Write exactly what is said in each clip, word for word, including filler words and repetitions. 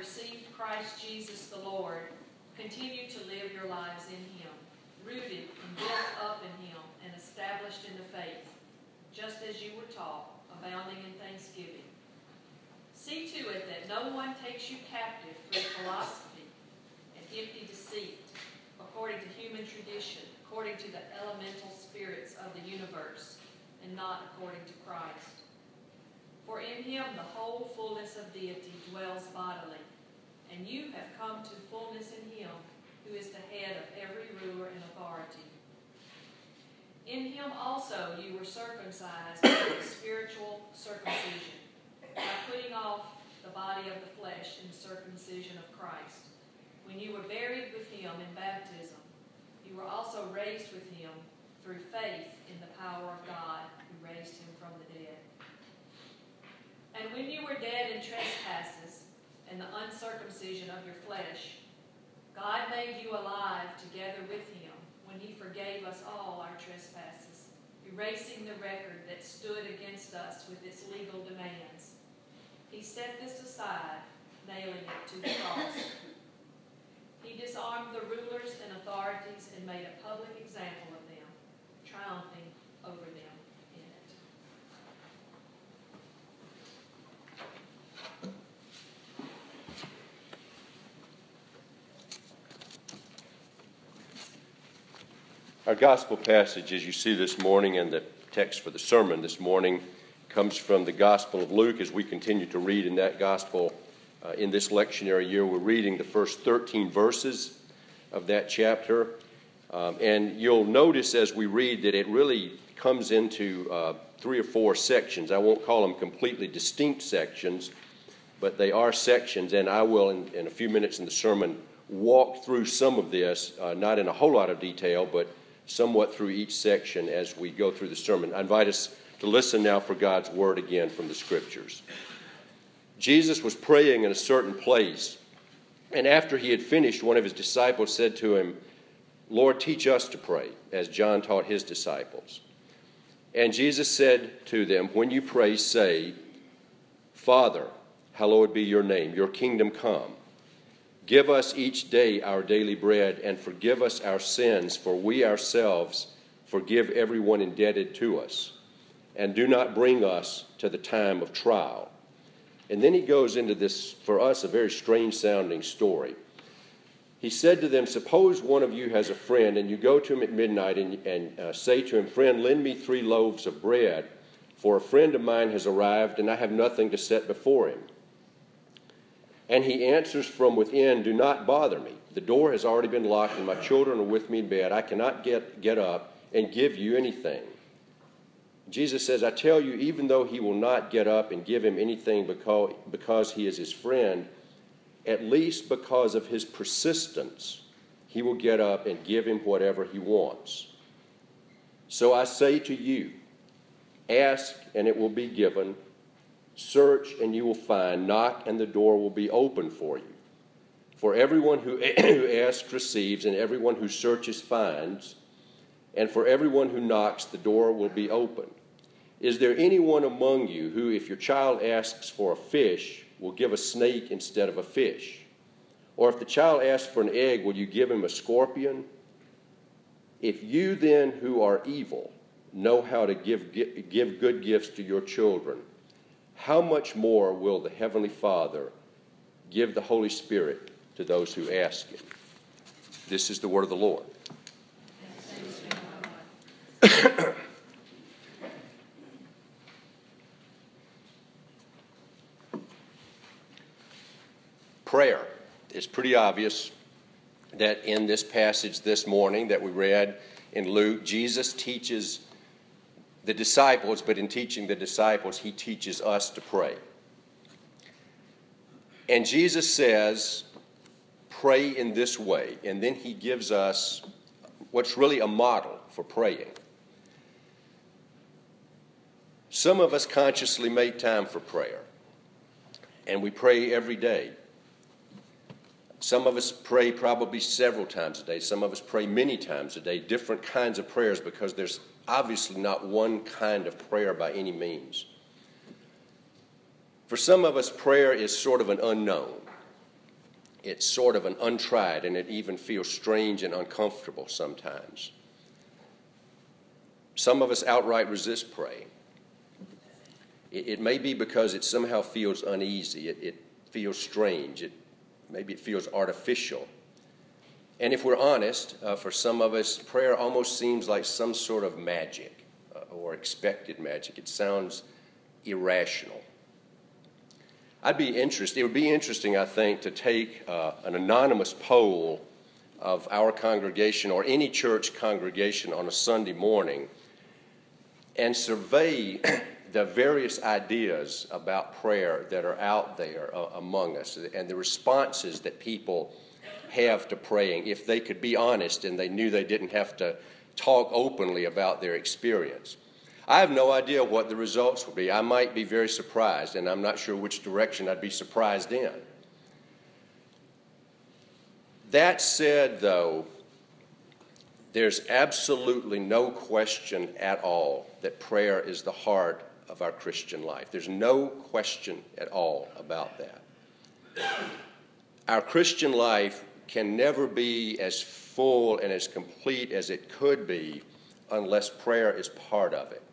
received Christ Jesus the Lord, continue to live your lives in him, rooted and built up in him and established in the faith, just as you were taught, abounding in thanksgiving. See to it that no one takes you captive through philosophy and empty deceit, according to human tradition, according to the elemental spirits of the universe, and not according to Christ. For in him the whole fullness of deity dwells bodily, and you have come to fullness in him, who is the head of every ruler and authority. In him also you were circumcised with a spiritual circumcision, by putting off the body of the flesh in the circumcision of Christ. When you were buried with him in baptism, you were also raised with him through faith in the power of God who raised him from the dead. And when you were dead in trespasses and the uncircumcision of your flesh, God made you alive together with him when he forgave us all our trespasses, erasing the record that stood against us with its legal demands. He set this aside, nailing it to the cross. He disarmed the rulers and authorities and made a public example of them, triumphing over them in it. Our gospel passage, as you see this morning, and the text for the sermon this morning, comes from the Gospel of Luke. As we continue to read in that gospel uh, in this lectionary year, we're reading the first thirteen verses of that chapter. Um, and you'll notice as we read that it really comes into uh, three or four sections. I won't call them completely distinct sections, but they are sections, and I will, in, in a few minutes in the sermon, walk through some of this, uh, not in a whole lot of detail, but somewhat through each section as we go through the sermon. I invite us to listen now for God's word again from the Scriptures. Jesus was praying in a certain place, and after he had finished, one of his disciples said to him, "Lord, teach us to pray, as John taught his disciples." And Jesus said to them, "When you pray, say, 'Father, hallowed be your name, your kingdom come. Give us each day our daily bread, and forgive us our sins, for we ourselves forgive everyone indebted to us. And do not bring us to the time of trial.'" And then he goes into this, for us, a very strange-sounding story. He said to them, "Suppose one of you has a friend, and you go to him at midnight and, and uh, say to him, 'Friend, lend me three loaves of bread, for a friend of mine has arrived, and I have nothing to set before him.' And he answers from within, 'Do not bother me. The door has already been locked, and my children are with me in bed. I cannot get, get up and give you anything.' Jesus says, 'I tell you, even though he will not get up and give him anything because, because he is his friend, at least because of his persistence, he will get up and give him whatever he wants. So I say to you, ask and it will be given, search and you will find, knock and the door will be open for you. For everyone who, who asks receives, and everyone who searches finds, and for everyone who knocks the door will be open. Is there anyone among you who, if your child asks for a fish, will give a snake instead of a fish? Or if the child asks for an egg, will you give him a scorpion? If you then, who are evil, know how to give, give good gifts to your children, how much more will the Heavenly Father give the Holy Spirit to those who ask him?'" This is the word of the Lord. Prayer. It's pretty obvious that in this passage this morning that we read in Luke, Jesus teaches the disciples, but in teaching the disciples, he teaches us to pray. And Jesus says, pray in this way, and then he gives us what's really a model for praying. Some of us consciously make time for prayer, and we pray every day. Some of us pray probably several times a day. Some of us pray many times a day, different kinds of prayers, because there's obviously not one kind of prayer by any means. For some of us, prayer is sort of an unknown. it's sort of an untried, and it even feels strange and uncomfortable sometimes. Some of us outright resist praying. It, it may be because it somehow feels uneasy. It, it feels strange. It, maybe it feels artificial. And if we're honest, uh, for some of us, prayer almost seems like some sort of magic uh, or expected magic. It sounds irrational. I'd be interested, it would be interesting, I think, to take uh, an anonymous poll of our congregation or any church congregation on a Sunday morning and survey the various ideas about prayer that are out there uh, among us and the responses that people have to praying, if they could be honest and they knew they didn't have to talk openly about their experience. I have no idea what the results will be. I might be very surprised, and I'm not sure which direction I'd be surprised in. That said, though, there's absolutely no question at all that prayer is the heart of our Christian life. There's no question at all about that. Our Christian life can never be as full and as complete as it could be unless prayer is part of it.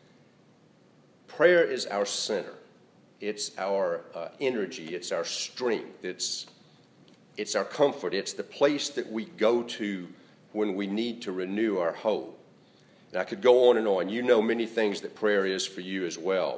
Prayer is our center. It's our uh, energy. It's our strength. It's, it's our comfort. It's the place that we go to when we need to renew our hope. And I could go on and on. You know many things that prayer is for you as well.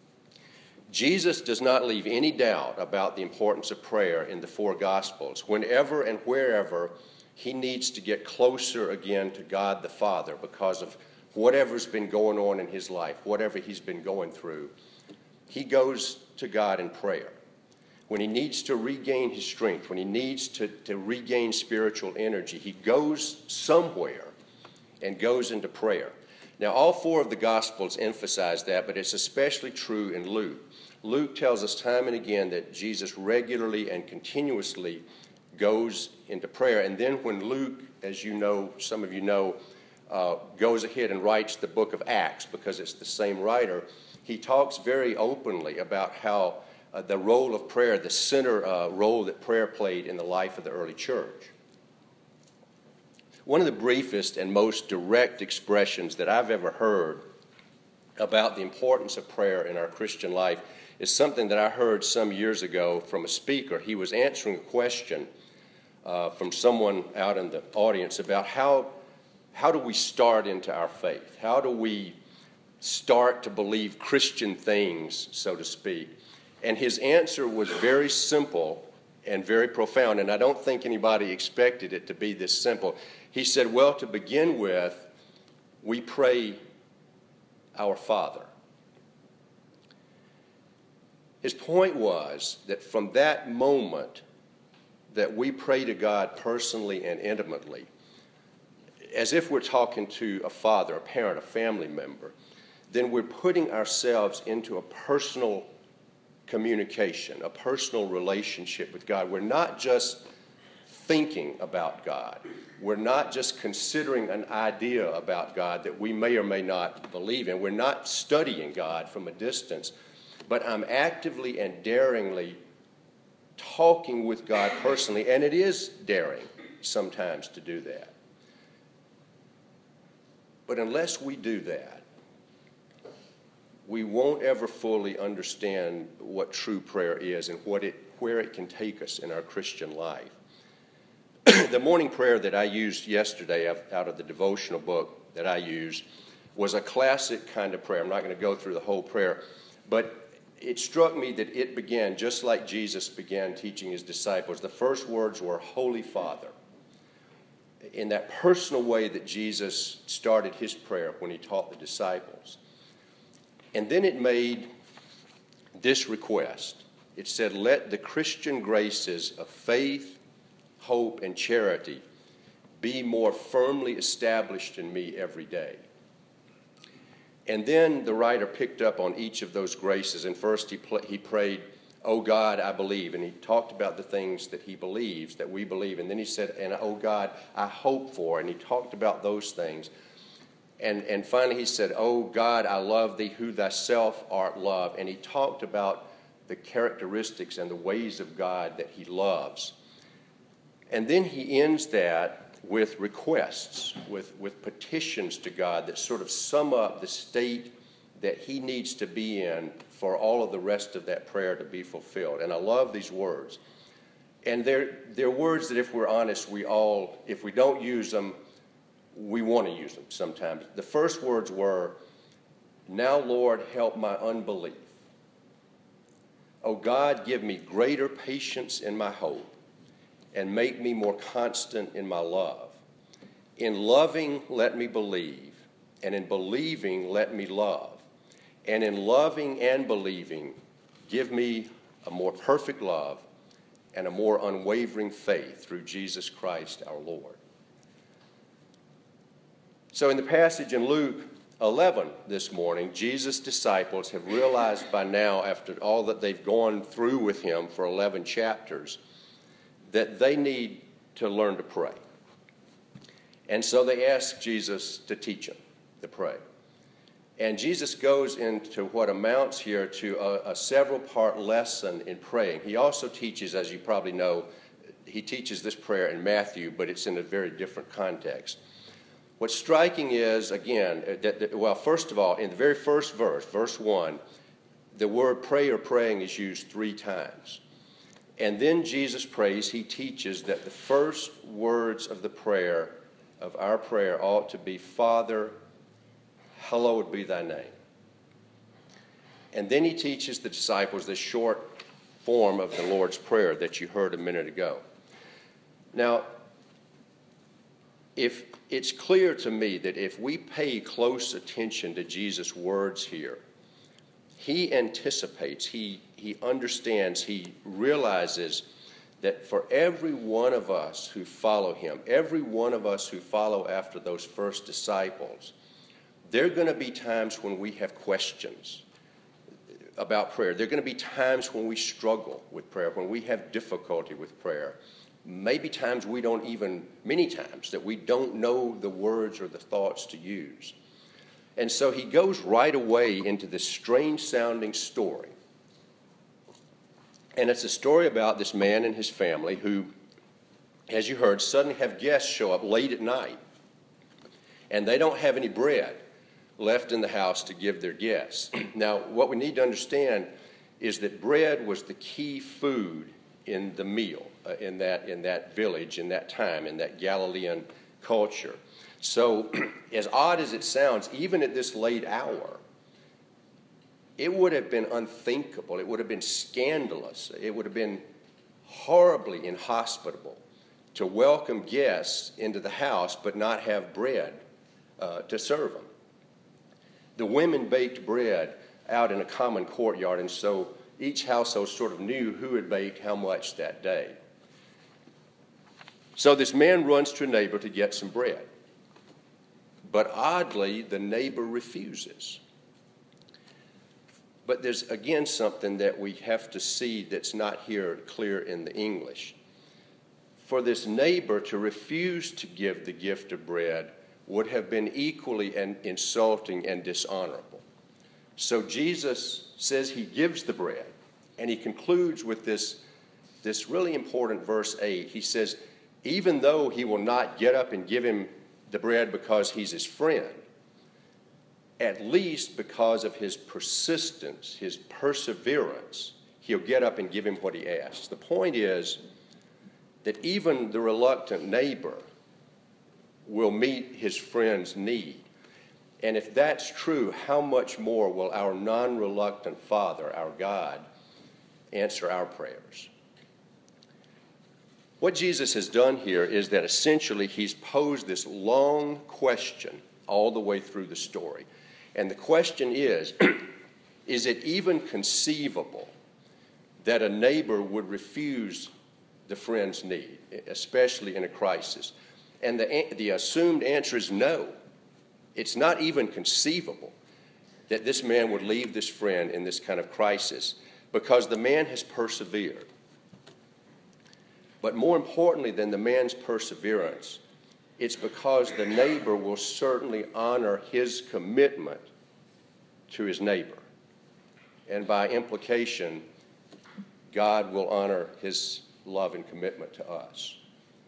Jesus does not leave any doubt about the importance of prayer in the four Gospels. Whenever and wherever he needs to get closer again to God the Father because of whatever's been going on in his life, whatever he's been going through, he goes to God in prayer. When he needs to regain his strength, when he needs to, to regain spiritual energy, he goes somewhere and goes into prayer. Now, all four of the Gospels emphasize that, but it's especially true in Luke. Luke tells us time and again that Jesus regularly and continuously goes into prayer. And then when Luke, as you know, some of you know, uh, goes ahead and writes the book of Acts, because it's the same writer, he talks very openly about how uh, the role of prayer, the center uh, role that prayer played in the life of the early church. One of the briefest and most direct expressions that I've ever heard about the importance of prayer in our Christian life is something that I heard some years ago from a speaker. He was answering a question uh, from someone out in the audience about how, how do we start into our faith? How do we start to believe Christian things, so to speak? And his answer was very simple and very profound, and I don't think anybody expected it to be this simple. He said, well, to begin with, we pray our Father. His point was that from that moment that we pray to God personally and intimately, as if we're talking to a father, a parent, a family member, then we're putting ourselves into a personal communication, a personal relationship with God. We're not just thinking about God. We're not just considering an idea about God that we may or may not believe in. We're not studying God from a distance, but I'm actively and daringly talking with God personally, and it is daring sometimes to do that. But unless we do that, we won't ever fully understand what true prayer is and what it, where it can take us in our Christian life. The morning prayer that I used yesterday out of the devotional book that I used was a classic kind of prayer. I'm not going to go through the whole prayer, but it struck me that it began just like Jesus began teaching his disciples. The first words were, Holy Father. In that personal way that Jesus started his prayer when he taught the disciples. And then it made this request. It said, let the Christian graces of faith, hope, and charity be more firmly established in me every day. And then the writer picked up on each of those graces. And first he, pl- he prayed, oh God, I believe. And he talked about the things that he believes, that we believe. And then he said, and oh God, I hope for. And he talked about those things. And, and finally he said, oh God, I love thee, who thyself art love. And he talked about the characteristics and the ways of God that he loves. And then he ends that with requests, with, with petitions to God that sort of sum up the state that he needs to be in for all of the rest of that prayer to be fulfilled. And I love these words. And they're, they're words that, if we're honest, we all, if we don't use them, we want to use them sometimes. The first words were, "Now, Lord, help my unbelief. O God, give me greater patience in my hope, and make me more constant in my love. In loving, let me believe, and in believing, let me love. And in loving and believing, give me a more perfect love and a more unwavering faith through Jesus Christ our Lord." So in the passage in Luke eleven this morning, Jesus' disciples have realized by now, after all that they've gone through with him for eleven chapters, that they need to learn to pray. And so they ask Jesus to teach them to pray. And Jesus goes into what amounts here to a, a several-part lesson in praying. He also teaches, as you probably know, he teaches this prayer in Matthew, but it's in a very different context. What's striking is, again, that, that, well, first of all, in the very first verse, verse one, the word pray or praying is used three times. And then Jesus prays, he teaches that the first words of the prayer, of our prayer, ought to be, "Father, hallowed be thy name." And then he teaches the disciples this short form of the Lord's Prayer that you heard a minute ago. Now, if it's clear to me that if we pay close attention to Jesus' words here, he anticipates, he, he understands, he realizes that for every one of us who follow him, every one of us who follow after those first disciples, there are going to be times when we have questions about prayer. There are going to be times when we struggle with prayer, when we have difficulty with prayer. Maybe times we don't even, many times, that we don't know the words or the thoughts to use. And so he goes right away into this strange-sounding story. And it's a story about this man and his family who, as you heard, suddenly have guests show up late at night. And they don't have any bread left in the house to give their guests. Now, what we need to understand is that bread was the key food in the meal, uh, in that in that village, in that time, in that Galilean culture. So, as odd as it sounds, even at this late hour, it would have been unthinkable. It would have been scandalous. It would have been horribly inhospitable to welcome guests into the house but not have bread uh, to serve them. The women baked bread out in a common courtyard, and so each household sort of knew who had baked how much that day. So this man runs to a neighbor to get some bread. But oddly, the neighbor refuses. But there's, again, something that we have to see that's not here clear in the English. For this neighbor to refuse to give the gift of bread would have been equally and insulting and dishonorable. So Jesus says he gives the bread, and he concludes with this, this really important verse eight. He says, even though he will not get up and give him the bread because he's his friend, at least because of his persistence, his perseverance, he'll get up and give him what he asks. The point is that even the reluctant neighbor will meet his friend's need. And if that's true, how much more will our non-reluctant Father, our God, answer our prayers? What Jesus has done here is that essentially he's posed this long question all the way through the story. And the question is, is it even conceivable that a neighbor would refuse the friend's need, especially in a crisis? And the, the assumed answer is no. It's not even conceivable that this man would leave this friend in this kind of crisis, because the man has persevered. But more importantly than the man's perseverance, it's because the neighbor will certainly honor his commitment to his neighbor. And by implication, God will honor his love and commitment to us.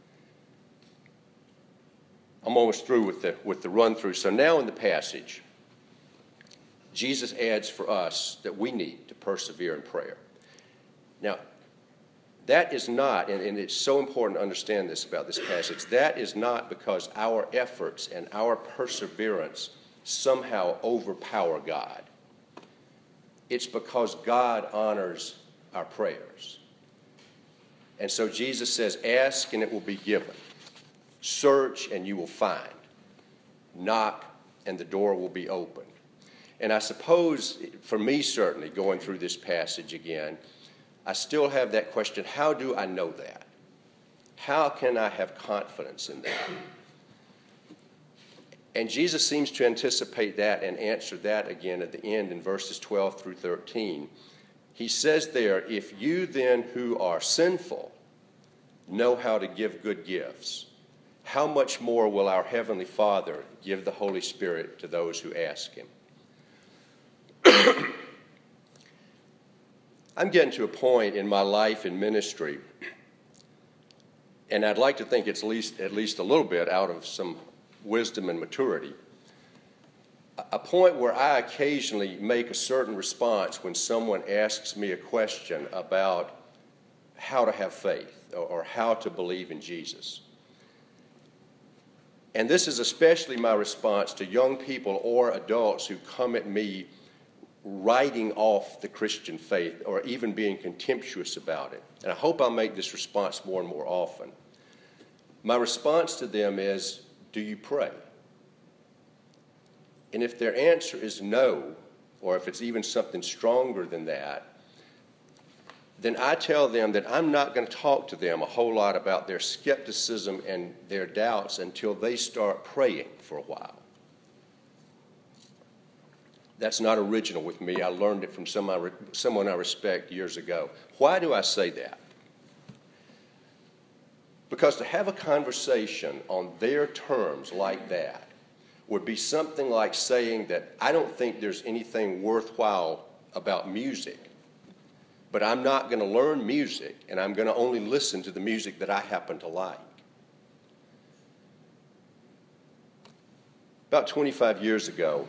I'm almost through with the, with the run-through. So now in the passage, Jesus adds for us that we need to persevere in prayer. Now, that is not, and, and it's so important to understand this about this passage, that is not because our efforts and our perseverance somehow overpower God. It's because God honors our prayers. And so Jesus says, ask and it will be given. Search and you will find. Knock and the door will be opened. And I suppose, for me certainly, going through this passage again, I still have that question, how do I know that? How can I have confidence in that? And Jesus seems to anticipate that and answer that again at the end in verses twelve through thirteen. He says there, if you then who are sinful know how to give good gifts, how much more will our Heavenly Father give the Holy Spirit to those who ask Him? I'm getting to a point in my life and ministry, and I'd like to think it's at least, at least a little bit out of some wisdom and maturity, a point where I occasionally make a certain response when someone asks me a question about how to have faith or, or how to believe in Jesus. And this is especially my response to young people or adults who come at me writing off the Christian faith or even being contemptuous about it. And I hope I'll make this response more and more often. My response to them is, do you pray? And if their answer is no, or if it's even something stronger than that, then I tell them that I'm not going to talk to them a whole lot about their skepticism and their doubts until they start praying for a while. That's not original with me. I learned it from some I re- someone I respect years ago. Why do I say that? Because to have a conversation on their terms like that would be something like saying that I don't think there's anything worthwhile about music, but I'm not going to learn music, and I'm going to only listen to the music that I happen to like. About twenty-five years ago,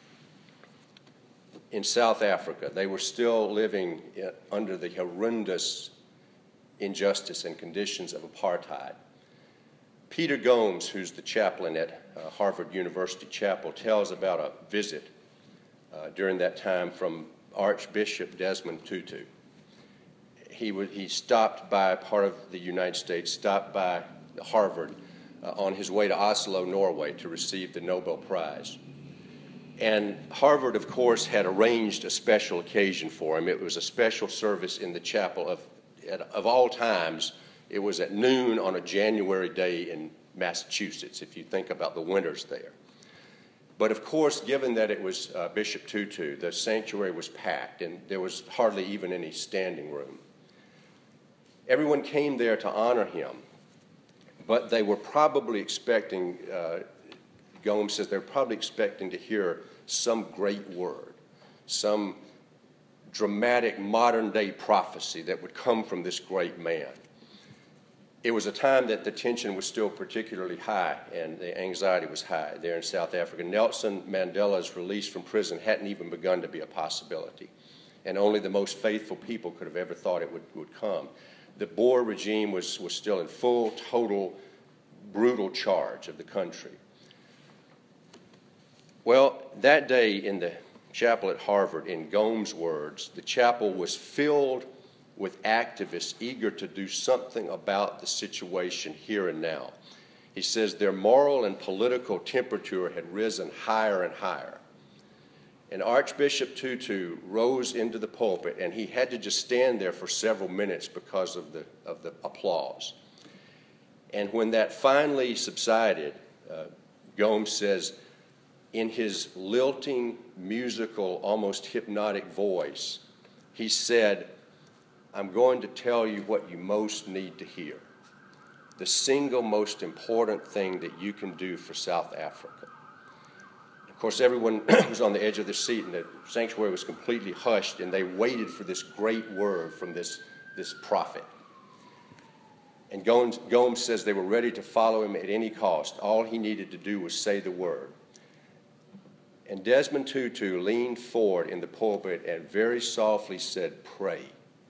in South Africa, they were still living in, under the horrendous injustice and conditions of apartheid. Peter Gomes, who's the chaplain at uh, Harvard University Chapel, tells about a visit uh, during that time from Archbishop Desmond Tutu. He, w- he stopped by part of the United States, stopped by Harvard uh, on his way to Oslo, Norway, to receive the Nobel Prize. And Harvard, of course, had arranged a special occasion for him. It was a special service in the chapel of, of all times. It was at noon on a January day in Massachusetts, if you think about the winters there. But of course, given that it was uh, Bishop Tutu, the sanctuary was packed, and there was hardly even any standing room. Everyone came there to honor him, but they were probably expecting, uh, Gomes says, they were probably expecting to hear some great word, some dramatic modern-day prophecy that would come from this great man. It was a time that the tension was still particularly high and the anxiety was high there in South Africa. Nelson Mandela's release from prison hadn't even begun to be a possibility, and only the most faithful people could have ever thought it would, would come. The Boer regime was, was still in full, total, brutal charge of the country. Well, that day in the chapel at Harvard, in Gomes' words, the chapel was filled with activists eager to do something about the situation here and now. He says their moral and political temperature had risen higher and higher. And Archbishop Tutu rose into the pulpit, and he had to just stand there for several minutes because of the, of the applause. And when that finally subsided, uh, Gomes says, in his lilting, musical, almost hypnotic voice, he said, I'm going to tell you what you most need to hear. The single most important thing that you can do for South Africa. Of course, everyone was on the edge of their seat, and the sanctuary was completely hushed, and they waited for this great word from this, this prophet. And Gomes, Gomes says they were ready to follow him at any cost. All he needed to do was say the word. And Desmond Tutu leaned forward in the pulpit and very softly said, "Pray."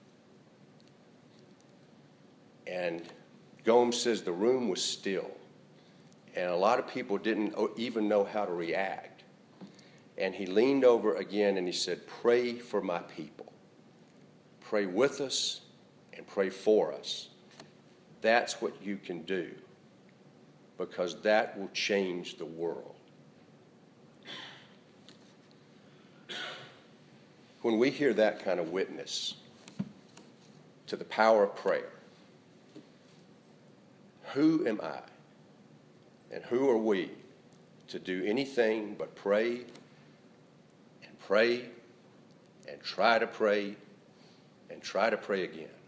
And Gomes says the room was still. And a lot of people didn't even know how to react. And he leaned over again and he said, "Pray for my people. Pray with us and pray for us." That's what you can do, because that will change the world. When we hear that kind of witness to the power of prayer, who am I and who are we to do anything but pray and pray and try to pray and try to pray again?